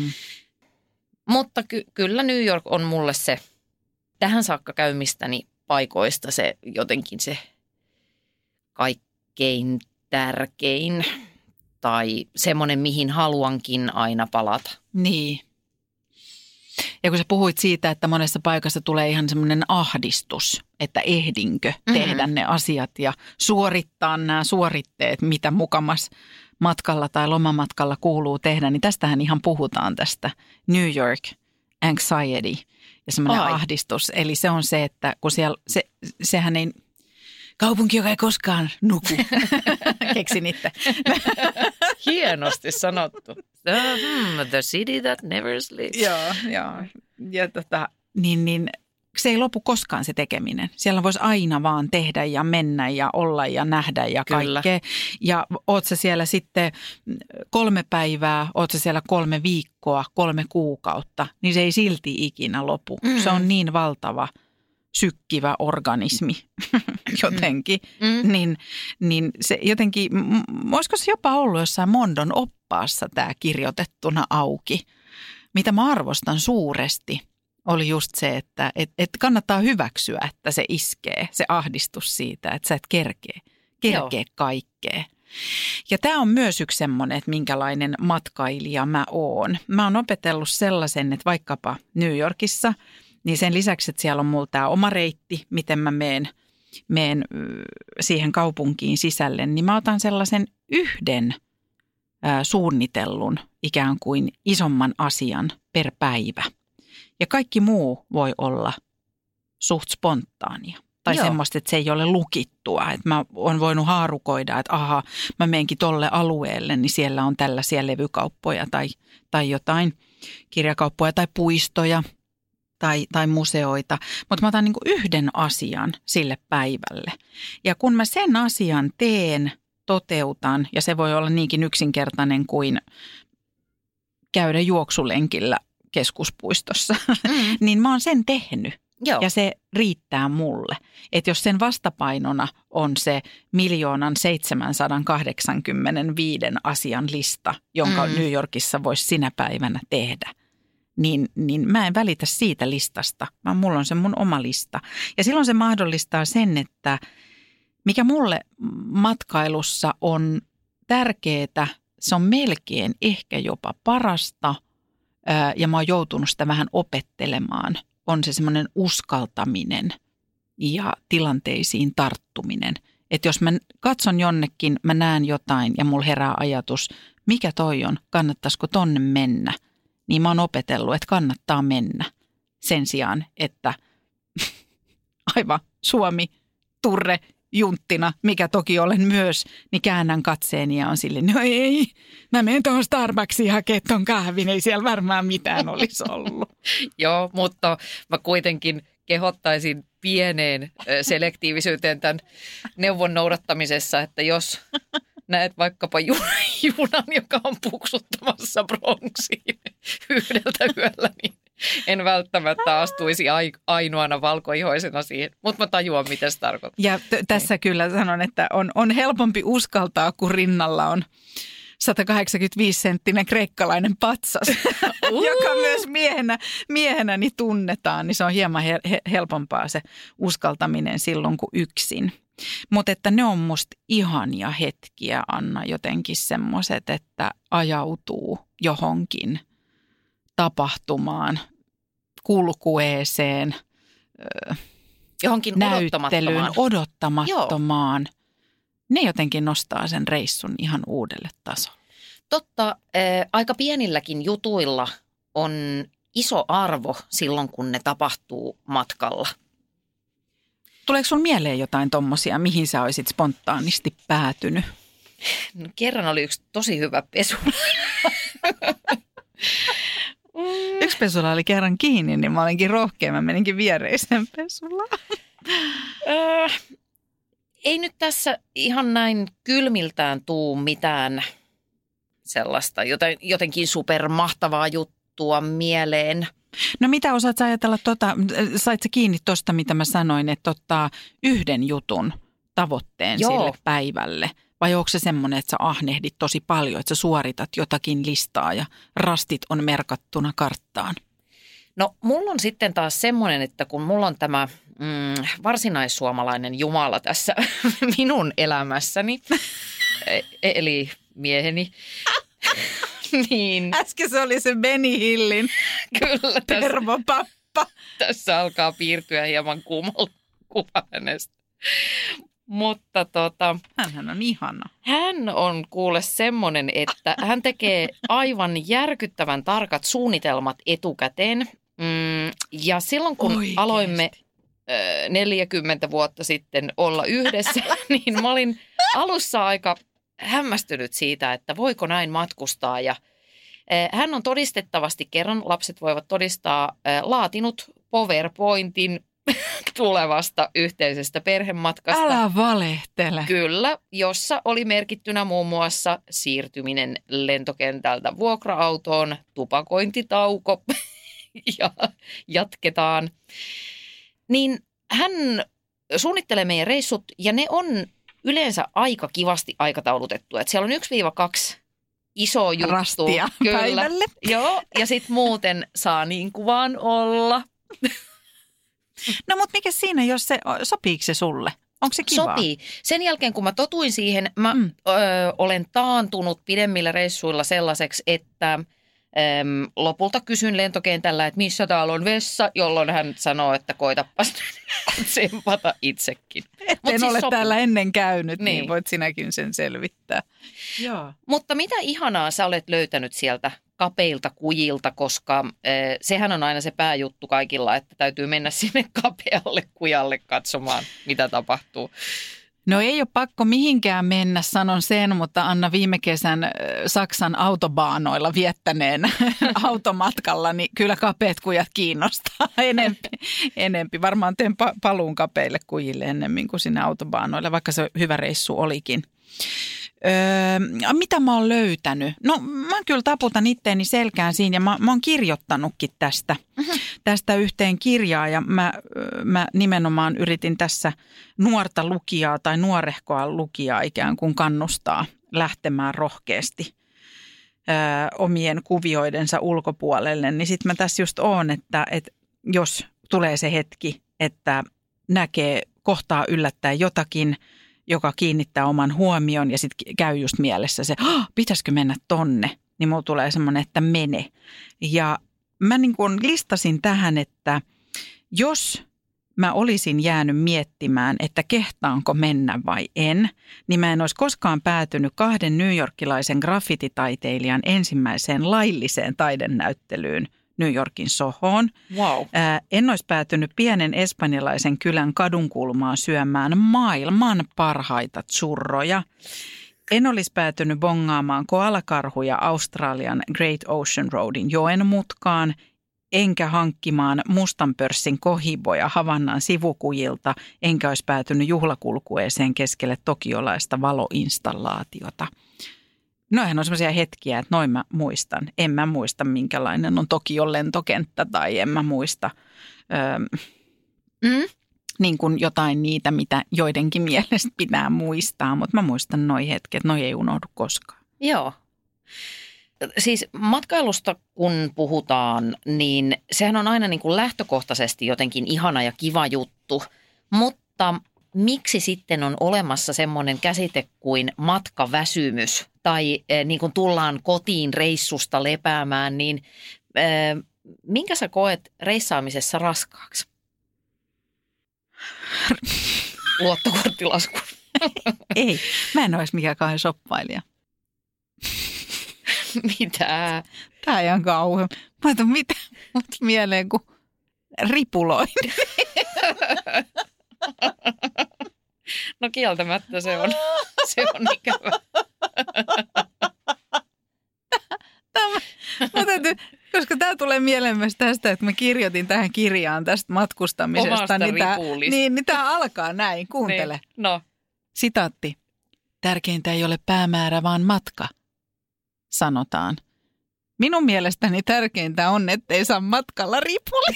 Mutta kyllä New York on mulle se tähän saakka käymistäni paikoista se jotenkin se kaikkein tärkein tai semmoinen, mihin haluankin aina palata. Niin. Ja kun sä puhuit siitä, että monessa paikassa tulee ihan semmoinen ahdistus, että ehdinkö tehdä ne asiat ja suorittaa nämä suoritteet, mitä mukamas matkalla tai lomamatkalla kuuluu tehdä, niin tästähän ihan puhutaan tästä New York anxiety ja semmoinen ahdistus. Eli se on se, että kun siellä, sehän ei... Kaupunki, joka ei koskaan nuku. Keksin itse. Hienosti sanottu. The city that never sleeps. Joo. Ja niin se ei lopu koskaan se tekeminen. Siellä voisi aina vaan tehdä ja mennä ja olla ja nähdä ja kaikkea. Ja oot sä siellä sitten 3 päivää, oot sä siellä 3 viikkoa, 3 kuukautta, niin se ei silti ikinä lopu. Se on niin valtava sykkivä organismi jotenkin, niin se jotenkin, olisiko se jopa ollut jossain Mondon oppaassa tämä kirjoitettuna auki, mitä mä arvostan suuresti, oli just se, että kannattaa hyväksyä, että se iskee, se ahdistus siitä, että sä et kerkee kaikkea. Ja tämä on myös yksi semmoinen, että minkälainen matkailija mä oon. Mä oon opetellut sellaisen, että vaikkapa New Yorkissa, niin sen lisäksi, että siellä on mulla tämä oma reitti, miten mä meen siihen kaupunkiin sisälle, niin mä otan sellaisen yhden suunnitellun ikään kuin isomman asian per päivä. Ja kaikki muu voi olla suht spontaania. Tai semmoista, että se ei ole lukittua. Että mä oon voinut haarukoida, että mä menenkin tolle alueelle, niin siellä on tällaisia levykauppoja tai jotain kirjakauppoja tai puistoja. Tai museoita, mutta mä otan niin kuin yhden asian sille päivälle. Ja kun mä sen asian toteutan, ja se voi olla niinkin yksinkertainen kuin käydä juoksulenkillä keskuspuistossa, niin mä oon sen tehnyt. Joo. Ja se riittää mulle. Että jos sen vastapainona on se 1,785 asian lista, jonka New Yorkissa voisi sinä päivänä tehdä, niin mä en välitä siitä listasta, vaan mulla on se mun oma lista. Ja silloin se mahdollistaa sen, että mikä mulle matkailussa on tärkeää, se on melkein ehkä jopa parasta, ja mä oon joutunut sitä vähän opettelemaan, on se semmoinen uskaltaminen ja tilanteisiin tarttuminen. Että jos mä katson jonnekin, mä näen jotain ja mulla herää ajatus, mikä toi on, kannattaisiko tonne mennä, niin mä oon opetellut, että kannattaa mennä sen sijaan, että aivan Suomi, turre junttina, mikä toki olen myös, niin käännän katseeni ja on silleen, no ei, mä menen tuohon Starbucksiin hakemaan ton kahvin, ei siellä varmaan mitään olisi ollut. Joo, mutta mä kuitenkin kehottaisin pieneen selektiivisyyteen tämän neuvon noudattamisessa, että jos näet vaikkapa junan, joka on puksuttamassa Bronxiin yhdeltä yöllä, niin en välttämättä astuisi ainoana valkoihoisena siihen, mutta mä tajuan, mitä se tarkoittaa. Ja tässä kyllä sanon, että on helpompi uskaltaa, kun rinnalla on 185-senttinen kreikkalainen patsas, joka myös miehenäni tunnetaan, niin se on hieman helpompaa se uskaltaminen silloin kuin yksin. Mutta että ne on musta ihania hetkiä, Anna, jotenkin semmoiset, että ajautuu johonkin tapahtumaan, kulkueeseen, johonkin näyttelyyn, odottamattomaan. Joo. Ne jotenkin nostaa sen reissun ihan uudelle tasolle. Totta, aika pienilläkin jutuilla on iso arvo silloin, kun ne tapahtuu matkalla. Tuleeko sun mieleen jotain tommosia, mihin sä olisit spontaanisti päätynyt? No, kerran oli yksi tosi hyvä pesula. Yksi pesula oli kerran kiinni, niin mä olinkin rohkea. Mä meninkin viereisen pesulaan. Ei nyt tässä ihan näin kylmiltään tuu mitään sellaista jotenkin supermahtavaa juttua mieleen. No mitä osaat sä ajatella, sait sä kiinni tosta, mitä mä sanoin, että ottaa yhden jutun tavoitteen sille päivälle? Vai onko se semmoinen, että sä ahnehdit tosi paljon, että sä suoritat jotakin listaa ja rastit on merkattuna karttaan? No mulla on sitten taas semmoinen, että kun mulla on tämä varsinaissuomalainen Jumala tässä minun elämässäni, eli mieheni, niin... Äsken se oli se Benny Hillin tervopappa. Tässä alkaa piirtyä hieman kuva hänestä. Mutta hänhän on ihana. Hän on kuule semmoinen, että hän tekee aivan järkyttävän tarkat suunnitelmat etukäteen. Ja silloin kun aloimme 40 vuotta sitten olla yhdessä, niin mä olin alussa aika hämmästynyt siitä, että voiko näin matkustaa. Ja hän on todistettavasti, kerran lapset voivat todistaa, laatinut PowerPointin tulevasta yhteisestä perhematkasta. Älä valehtele. Kyllä, jossa oli merkittynä muun muassa siirtyminen lentokentältä vuokra-autoon, tupakointitauko ja jatketaan. Niin hän suunnittelee meidän reissut ja ne on yleensä aika kivasti aikataulutettu. Että siellä on 1-2 iso juttu. Rastia kyllä. Päivälle. Joo, ja sitten muuten saa niin kuin vaan olla. No mutta mikä siinä, jos sopiiko se sulle? Onko se kivaa? Sopii. Sen jälkeen kun mä totuin siihen, mä olen taantunut pidemmillä reissuilla sellaiseksi, että lopulta kysyn lentokentällä, että missä täällä on vessa, jolloin hän sanoo, että koitapas tsempata itsekin. En ole täällä ennen käynyt, niin voit sinäkin sen selvittää. Joo. Mutta mitä ihanaa sä olet löytänyt sieltä kapeilta kujilta, koska sehän on aina se pääjuttu kaikilla, että täytyy mennä sinne kapealle kujalle katsomaan, mitä tapahtuu. No ei ole pakko mihinkään mennä, sanon sen, mutta Anna viime kesän Saksan autobaanoilla viettäneen automatkalla, niin kyllä kapeat kujat kiinnostaa enempi. Varmaan teen paluun kapeille kujille ennemmin kuin sinne autobaanoille, vaikka se hyvä reissu olikin. Mitä mä oon löytänyt? No mä kyllä taputan itteeni selkään siinä ja mä oon kirjoittanutkin tästä yhteen kirjaa ja mä nimenomaan yritin tässä nuorta lukijaa tai nuorehkoa lukijaa ikään kuin kannustaa lähtemään rohkeasti omien kuvioidensa ulkopuolelle. Niin sit mä tässä just oon, että jos tulee se hetki, että kohtaa yllättäen jotakin, joka kiinnittää oman huomion ja sitten käy just mielessä se, pitäisikö mennä tonne, niin mulla tulee semmoinen, että mene. Ja mä niin kuin listasin tähän, että jos mä olisin jäänyt miettimään, että kehtaanko mennä vai en, niin mä en olisi koskaan päätynyt 2 newyorkilaisen graffititaiteilijan ensimmäiseen lailliseen taidenäyttelyyn New Yorkin Sohoon. Wow. En olisi päätynyt pienen espanjalaisen kylän kadunkulmaan syömään maailman parhaita churroja. En olisi päätynyt bongaamaan koalakarhuja Australian Great Ocean Roadin joen mutkaan, enkä hankkimaan mustan pörssin kohiboja Havannan sivukujilta, enkä olisi päätynyt juhlakulkueeseen keskelle tokiolaista valoinstallaatiota. Noihän on sellaisia hetkiä, että noin mä muistan. En mä muista, minkälainen on Tokion lentokenttä tai en mä muista niin kuin jotain niitä, mitä joidenkin mielestä pitää muistaa. Mutta mä muistan noi hetket, noi ei unohdu koskaan. Joo. Siis matkailusta kun puhutaan, niin sehän on aina niin kuin lähtökohtaisesti jotenkin ihana ja kiva juttu, mutta miksi sitten on olemassa semmoinen käsite kuin matkaväsymys tai niin kuin tullaan kotiin reissusta lepäämään, niin minkä sä koet reissaamisessa raskaaksi? Luottokorttilasku. Ei, mä en olisi mikään kauhean shoppailija. Mitä? Tää on ihan kauhean. Mä ajattelin, mitä mut mieleen, kun ripuloin. No kieltämättä se on ikävä. Koska tämä tulee mieleen myös tästä, että mä kirjoitin tähän kirjaan tästä matkustamisesta. Omasta ripuulista. Niin tämä alkaa näin, kuuntele. Niin, no. Sitaatti. Tärkeintä ei ole päämäärä, vaan matka, sanotaan. Minun mielestäni tärkeintä on, ettei saa matkalla ripuli.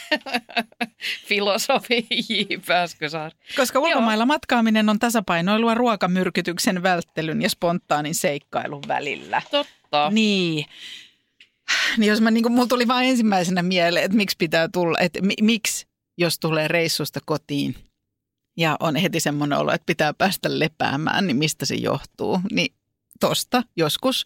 Filosofi J. Pääskysaari. Koska ulkomailla matkaaminen on tasapainoilua ruokamyrkytyksen välttelyn ja spontaanin seikkailun välillä. Totta. Niin jos mulla tuli vaan ensimmäisenä mieleen, että miksi pitää tulla, että miksi jos tulee reissusta kotiin ja on heti semmoinen olo, että pitää päästä lepäämään, niin mistä se johtuu. Niin tosta joskus.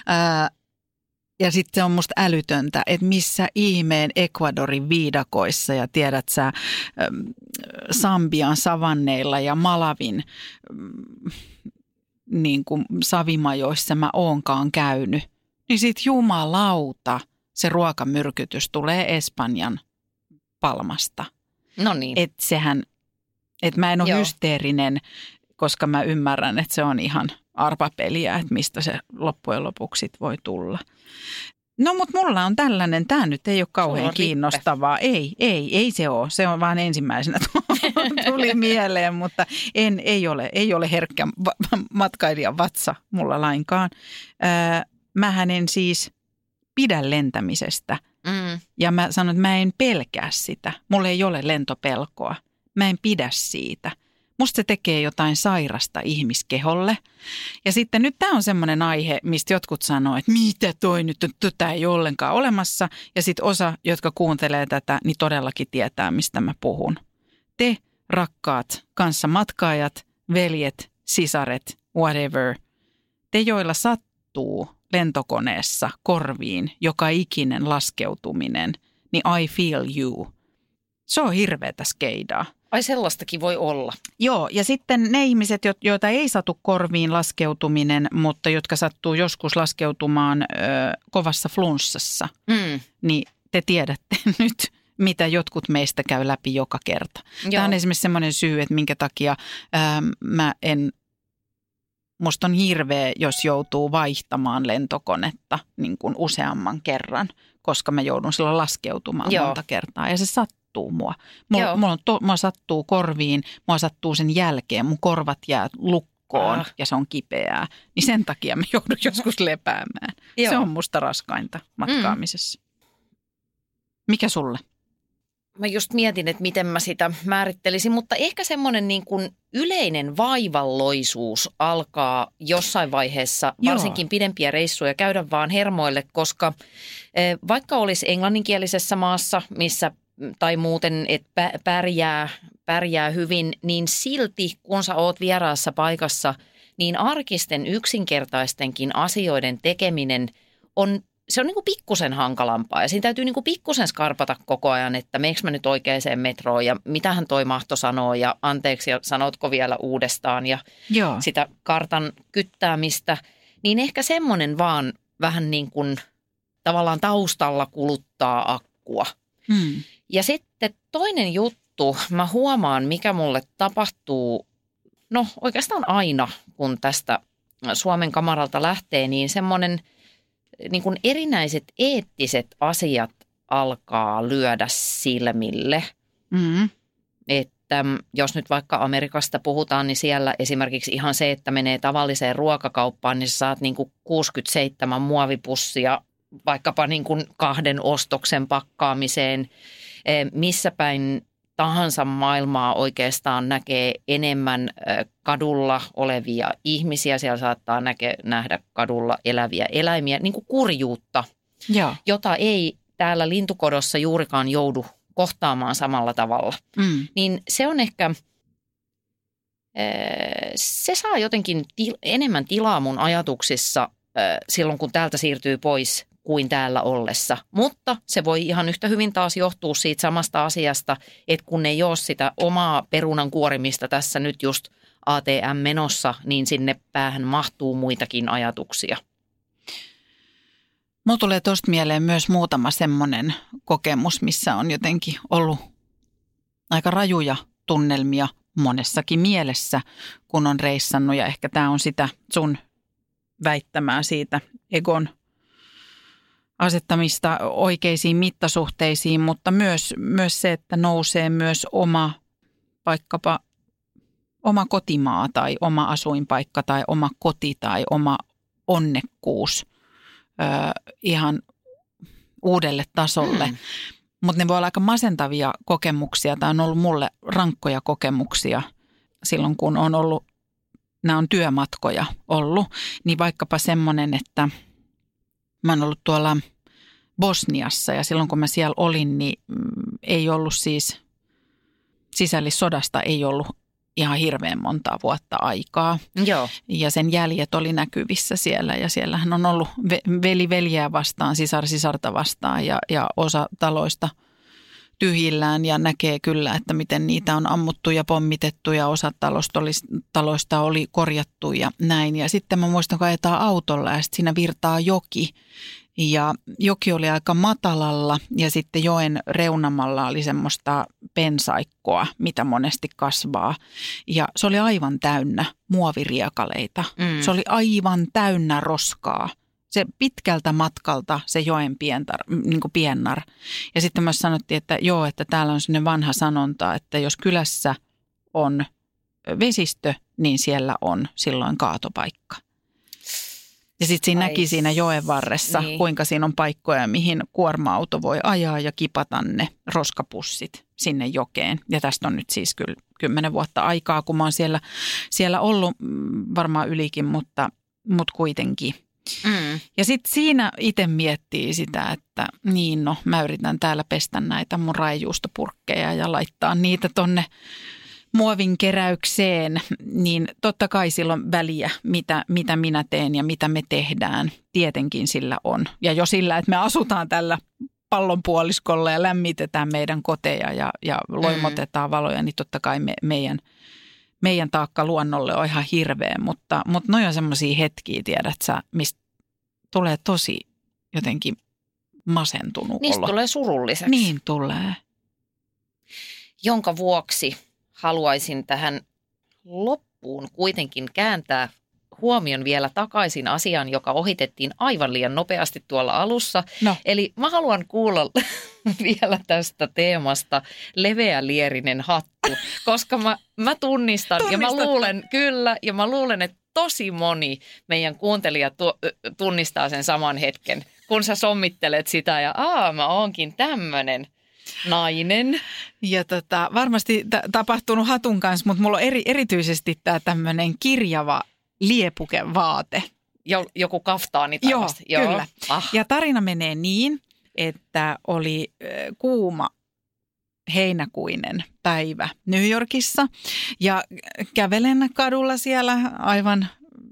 Ja sitten se on musta älytöntä, että missä ihmeen Ecuadorin viidakoissa ja tiedät sä Sambian savanneilla ja Malavin niin kuin savimajoissa mä oonkaan käynyt. Niin sit jumalauta se ruokamyrkytys tulee Espanjan Palmasta. No niin. Että mä en ole hysteerinen, koska mä ymmärrän, että se on ihan arvapeliä, että mistä se loppujen lopuksi voi tulla. No mutta mulla on tällainen, tämä nyt ei ole kauhean kiinnostavaa. Ei se ole. Se on vaan ensimmäisenä tuli mieleen, mutta ei ole herkkä matkailijan vatsa mulla lainkaan. Mähän en siis pidä lentämisestä ja mä sanon, että mä en pelkää sitä. Mulla ei ole lentopelkoa. Mä en pidä siitä. Musta se tekee jotain sairasta ihmiskeholle. Ja sitten nyt tämä on semmoinen aihe, mistä jotkut sanoo, että mitä toi nyt, tätä ei ole ollenkaan olemassa. Ja sitten osa, jotka kuuntelee tätä, niin todellakin tietää, mistä mä puhun. Te, rakkaat kanssamatkaajat, veljet, sisaret, whatever. Te, joilla sattuu lentokoneessa korviin joka ikinen laskeutuminen, niin I feel you. Se on hirveätä skeidaa. Ai sellaistakin voi olla. Joo, ja sitten ne ihmiset, joita ei satu korviin laskeutuminen, mutta jotka sattuu joskus laskeutumaan kovassa flunssassa, niin te tiedätte nyt, mitä jotkut meistä käy läpi joka kerta. Joo. Tämä on esimerkiksi semmoinen syy, että minkä takia musta on hirveä, jos joutuu vaihtamaan lentokonetta niin kuin useamman kerran, koska mä joudun silloin laskeutumaan monta kertaa ja se sattuu mua. Mua sattuu korviin, mua sattuu sen jälkeen, mun korvat jää lukkoon ja se on kipeää. Niin sen takia mä joudun joskus lepäämään. Se on musta raskainta matkaamisessa. Mikä sulle? Mä just mietin, että miten mä sitä määrittelisin, mutta ehkä semmoinen niin kuin yleinen vaivalloisuus alkaa jossain vaiheessa, varsinkin pidempiä reissuja, käydä vaan hermoille, koska vaikka olisi englanninkielisessä maassa, missä tai muuten, että pärjää hyvin, niin silti kun sä oot vieraassa paikassa, niin arkisten yksinkertaistenkin asioiden tekeminen se on niin kuin pikkusen hankalampaa ja siinä täytyy niin kuin pikkusen skarpata koko ajan, että meneekö mä nyt oikeaan metroon ja mitähän toi mahto sanoo ja anteeksi ja sanotko vielä uudestaan ja sitä kartan kyttäämistä. Niin ehkä semmoinen vaan vähän niin kuin tavallaan taustalla kuluttaa akkua. Ja sitten toinen juttu, mä huomaan, mikä mulle tapahtuu, no oikeastaan aina, kun tästä Suomen kamaralta lähtee, niin semmoinen niin kuin erinäiset eettiset asiat alkaa lyödä silmille. Että jos nyt vaikka Amerikasta puhutaan, niin siellä esimerkiksi ihan se, että menee tavalliseen ruokakauppaan, niin sä saat niin kuin 67 muovipussia vaikkapa niin kuin 2 ostoksen pakkaamiseen. Missä päin tahansa maailmaa oikeastaan näkee enemmän kadulla olevia ihmisiä. Siellä saattaa nähdä kadulla eläviä eläimiä, niin kuin kurjuutta, jota ei täällä lintukodossa juurikaan joudu kohtaamaan samalla tavalla. Niin se on ehkä, se saa jotenkin enemmän tilaa mun ajatuksissa silloin, kun täältä siirtyy pois kuin täällä ollessa. Mutta se voi ihan yhtä hyvin taas johtua siitä samasta asiasta, että kun ei ole sitä omaa perunan kuorimista tässä nyt just ATM-menossa, niin sinne päähän mahtuu muitakin ajatuksia. Mulla tulee tuosta mieleen myös muutama semmoinen kokemus, missä on jotenkin ollut aika rajuja tunnelmia monessakin mielessä, kun on reissannut. Ja ehkä tämä on sitä sun väittämää siitä egon asettamista oikeisiin mittasuhteisiin, mutta myös se, että nousee myös vaikkapa oma kotimaa tai oma asuinpaikka tai oma koti tai oma onnekkuus ihan uudelle tasolle. Mutta ne voi olla aika masentavia kokemuksia. Tämä on ollut mulle rankkoja kokemuksia silloin, kun on ollut, nämä on työmatkoja ollut. Niin vaikkapa semmoinen, että mä oon ollut tuolla Bosniassa ja silloin kun mä siellä olin, niin ei ollut siis, sisällissodasta ei ollut ihan hirveän montaa vuotta aikaa. Joo. Ja sen jäljet oli näkyvissä siellä ja siellähän on ollut veli veljeä vastaan, sisar sisarta vastaan ja osa taloista tyhjillään ja näkee kyllä, että miten niitä on ammuttu ja pommitettu ja osa taloista oli korjattu ja näin. Ja sitten mä muistan, kun ajetaan autolla ja sitten siinä virtaa joki. Ja joki oli aika matalalla ja sitten joen reunamalla oli semmoista pensaikkoa, mitä monesti kasvaa. Ja se oli aivan täynnä muoviriekaleita. Se oli aivan täynnä roskaa. Se pitkältä matkalta se joen piennar. Ja sitten myös sanottiin, että joo, että täällä on sellainen vanha sanonta, että jos kylässä on vesistö, niin siellä on silloin kaatopaikka. Ja sitten siinä näki siinä joen varressa, kuinka siinä on paikkoja, mihin kuorma-auto voi ajaa ja kipata ne roskapussit sinne jokeen. Ja tästä on nyt siis kyllä 10 vuotta aikaa, kun mä oon siellä ollut, varmaan ylikin, mutta kuitenkin. Ja sitten siinä itse miettii sitä, että niin no, mä yritän täällä pestä näitä mun raijuustopurkkeja ja laittaa niitä tonne muovin keräykseen, niin totta kai sillä on väliä, mitä minä teen ja mitä me tehdään. Tietenkin sillä on. Ja jo sillä, että me asutaan tällä pallonpuoliskolla ja lämmitetään meidän koteja ja loimotetaan valoja, niin totta kai meidän taakka luonnolle on ihan hirveä. Mutta noi on semmoisia hetkiä, tiedät sä, mistä tulee tosi jotenkin masentunut Niistä olo. tulee surulliseksi. Niin tulee. Jonka vuoksi haluaisin tähän loppuun kuitenkin kääntää huomion vielä takaisin asiaan, joka ohitettiin aivan liian nopeasti tuolla alussa. No. Eli mä haluan kuulla vielä tästä teemasta leveälierinen hattu, koska mä tunnistan ja mä luulen, kyllä, ja mä luulen, että tosi moni meidän kuuntelija tunnistaa sen saman hetken, kun sä sommittelet sitä ja mä oonkin tämmönen nainen. Ja varmasti tapahtunut hatun kanssa, mutta mulla on erityisesti tämä tämmöinen kirjava liepukevaate. Joku kaftaani taivasta. Joo, kyllä. Ja tarina menee niin, että oli kuuma heinäkuinen päivä New Yorkissa ja kävelen kadulla siellä aivan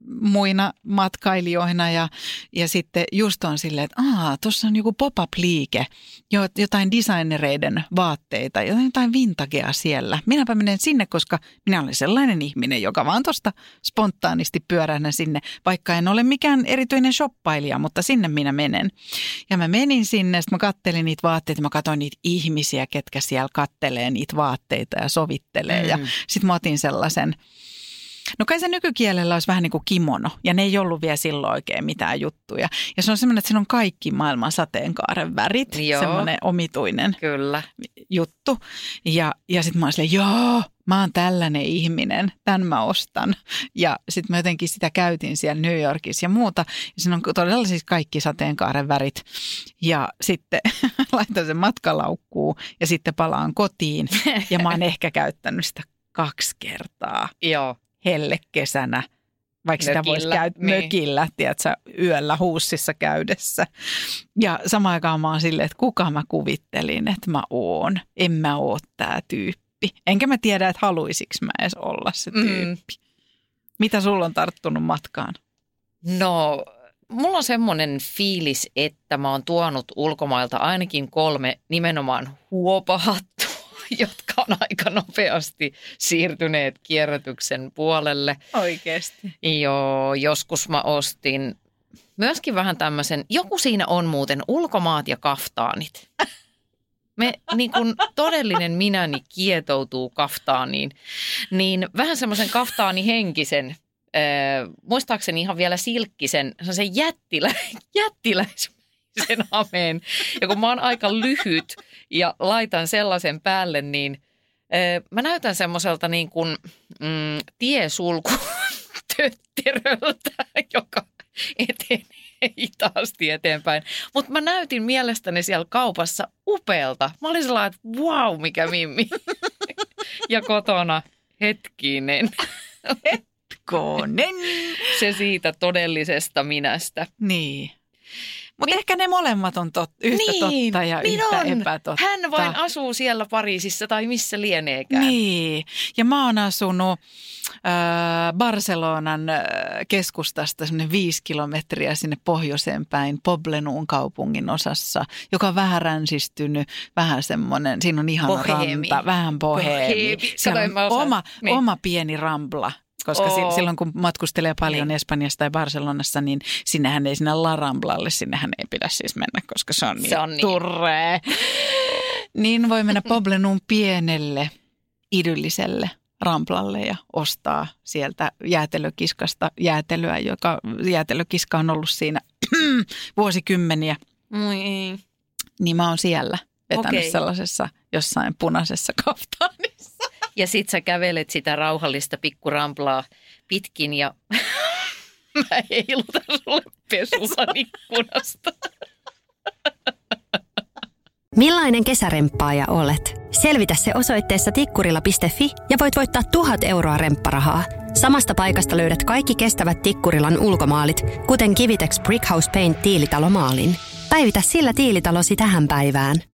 muina matkailijoina ja sitten just on silleen, että tuossa on joku pop-up-liike, jotain designereiden vaatteita, jotain vintagea siellä. Minäpä menen sinne, koska minä olen sellainen ihminen, joka vaan tuosta spontaanisti pyörähdän sinne, vaikka en ole mikään erityinen shoppailija, mutta sinne minä menen. Ja mä menin sinne, sitten mä kattelin niitä vaatteita, mä katsoin niitä ihmisiä, ketkä siellä kattelee niitä vaatteita ja sovittelee ja sitten mä otin sellaisen. No kai se nykykielellä olisi vähän niin kuin kimono, ja ne ei ollut vielä silloin oikein mitään juttuja. Ja se on semmoinen, että siinä on kaikki maailman sateenkaaren värit, semmoinen omituinen juttu. Ja sitten mä oon silleen, joo, mä oon tällainen ihminen, tämän mä ostan. Ja sitten mä jotenkin sitä käytin siellä New Yorkissa ja muuta. Ja siinä on todella siis kaikki sateenkaaren värit. Ja sitten laitan sen matkalaukkuun ja sitten palaan kotiin. Ja mä oon ehkä käyttänyt sitä 2 kertaa. Joo. Hellekesänä, vaikka sitä voisi käyttää mökillä, tiedätkö, yöllä huussissa käydessä. Ja samaan aikaan mä oon silleen, että kuka mä kuvittelin, että mä oon. En mä oo tää tyyppi. Enkä mä tiedä, että haluisiks mä edes olla se tyyppi. Mitä sulla on tarttunut matkaan? No, mulla on semmoinen fiilis, että mä oon tuonut ulkomailta ainakin 3 nimenomaan huopahattua, jotka on aika nopeasti siirtyneet kierrätyksen puolelle. Oikeasti? Joo, joskus mä ostin myöskin vähän tämmöisen, joku siinä on muuten ulkomaat ja kaftaanit. Niin kun todellinen minäni kietoutuu kaftaaniin, niin vähän semmoisen kaftaanihenkisen, muistaakseni ihan vielä silkkisen, semmoisen jättiläisen hameen. Ja kun mä oon aika lyhyt ja laitan sellaisen päälle, niin mä näytän semmoiselta niin kuin tiesulku tötteröltä, joka etenee hitaasti eteenpäin. Mutta mä näytin mielestäni siellä kaupassa upealta. Mä olin sellainen, että vau, mikä mimmi. Ja kotona hetkinen. Hetkonen. Se siitä todellisesta minästä. Niin. Mutta ehkä ne molemmat on yhtä totta ja yhtä epätotta. Hän vain asuu siellä Pariisissa tai missä lieneekään. Niin. Ja mä oon asunut Barcelonan keskustasta semmoinen 5 kilometriä sinne pohjoiseen päin Poblenuun kaupungin osassa, joka on vähän ränsistynyt, vähän semmoinen, siinä on ihana ranta, vähän boheemi. Siellä on oma pieni rambla. Koska silloin, kun matkustelee paljon Espanjassa tai Barcelonassa, niin sinnehän ei sinne La Ramblalle, sinnehän ei pidä siis mennä, koska se on niin turree. Niin voi mennä Poblenuun pienelle, idylliselle Ramblalle ja ostaa sieltä jäätelökiskasta jäätelöä, joka jäätelökiska on ollut siinä vuosikymmeniä. Niin mä oon siellä vetänyt sellaisessa jossain punaisessa kaftaanissa. Ja sit sä kävelet sitä rauhallista pikkuramplaa pitkin ja mä heilutan sulle pesulan ikkunasta. Millainen kesäremppaaja olet? Selvitä se osoitteessa tikkurila.fi ja voit voittaa 1,000 euroa rempparahaa. Samasta paikasta löydät kaikki kestävät Tikkurilan ulkomaalit, kuten Kivitex Brickhouse Paint tiilitalomaalin. Päivitä sillä tiilitalosi tähän päivään.